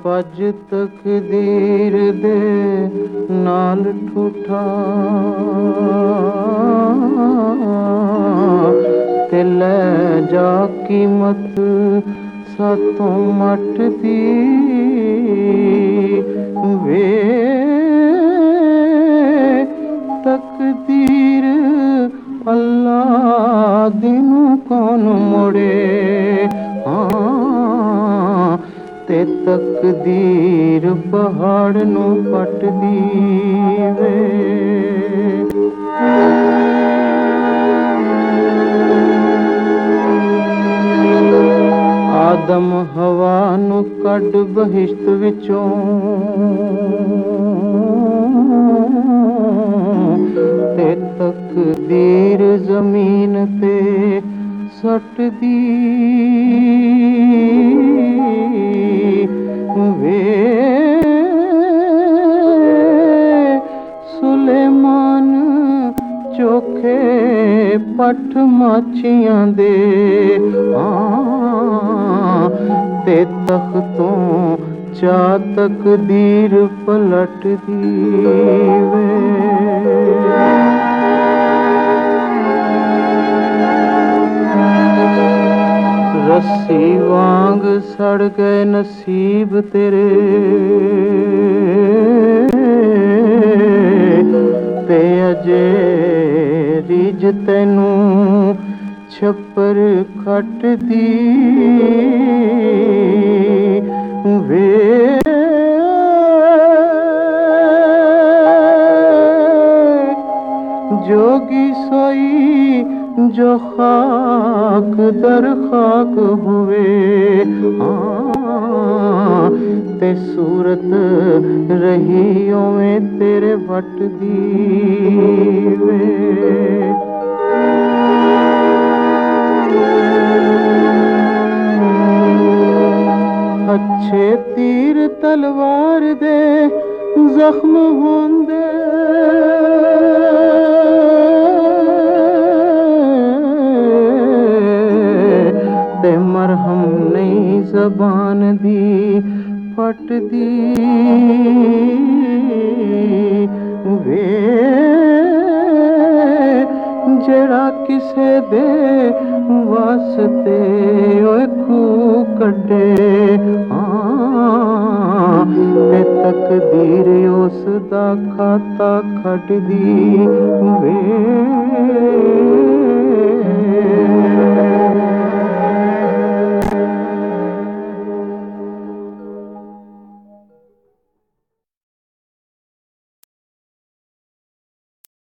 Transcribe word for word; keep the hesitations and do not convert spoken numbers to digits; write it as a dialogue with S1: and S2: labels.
S1: पज तकदीर दे नाल ठूठा ते लै जा कीमत सातों मट दी वे तकदीर अल्लाह दिनू कौन मोड़े हाँ ते तकदीर पहाड़ नू पट दी वे आदम हवा नू कड बहिश्त विचों ते तकदीर जमीन ते सट दी वे सुलेमान चोखे पठ माछियां दे हाँ ते तख्तों चा तकदीर पलट दी वे रस्सी वांग सड़ गए नसीब तेरे ते अजे रिज तैनू छप्पर खट दी वे जोगी सोई जो खाक दर खाक हुए हाँ ते सूरत रही ओवें तेरे वट दी वे अच्छे तीर तलवार दे जख्म होंदे ते मरहम नहीं ज़बान दी फट दी वे जेड़ा किसे दे वास्ते ओए खूह कड्डे हाँ ते तकदीर उस दा खाता खट दी